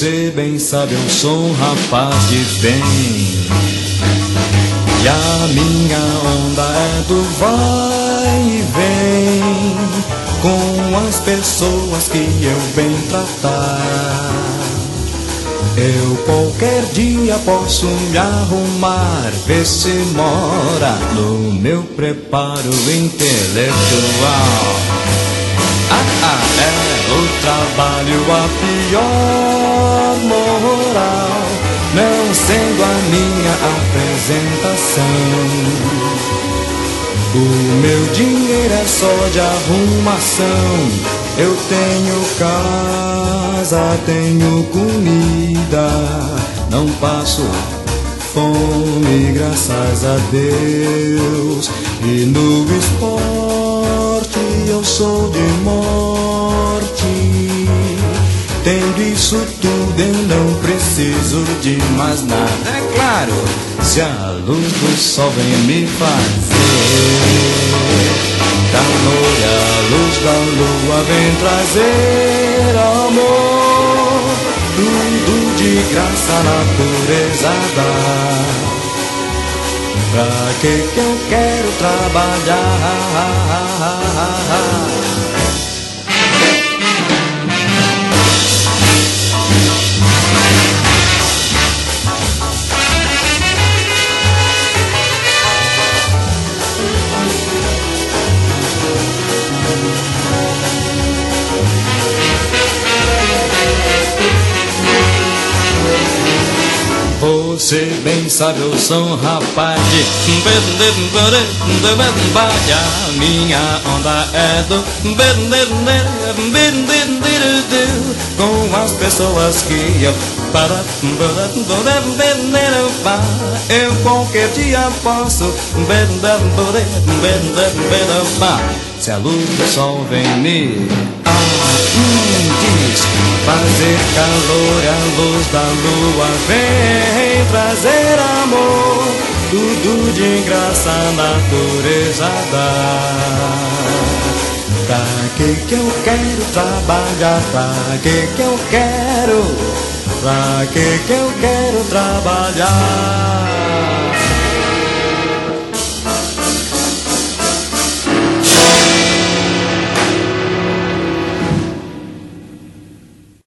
Você bem sabe, eu sou um rapaz de bem, e a minha onda é do vai e vem, com as pessoas que eu bem tratar. Eu qualquer dia posso me arrumar, ver se mora no meu preparo intelectual. É o trabalho a pior moral, não sendo a minha apresentação. O meu dinheiro é só de arrumação. Eu tenho casa, tenho comida, não passo fome, graças a Deus. E no esporte eu sou de morte. Tendo isso tudo eu não preciso de mais nada. É claro, se a luz do sol vem me fazer calor e a luz da lua vem trazer amor, tudo de graça a natureza dá. Pra que eu quero trabalhar? Você bem sabe, eu sou um rapaz de a minha onda é do com as pessoas que eu eu qualquer dia posso se a luz do sol vem me diz fazer calor e a luz da lua vem trazer amor, tudo de graça a natureza dá. Pra que eu quero trabalhar? Pra que eu quero? Pra que eu quero trabalhar?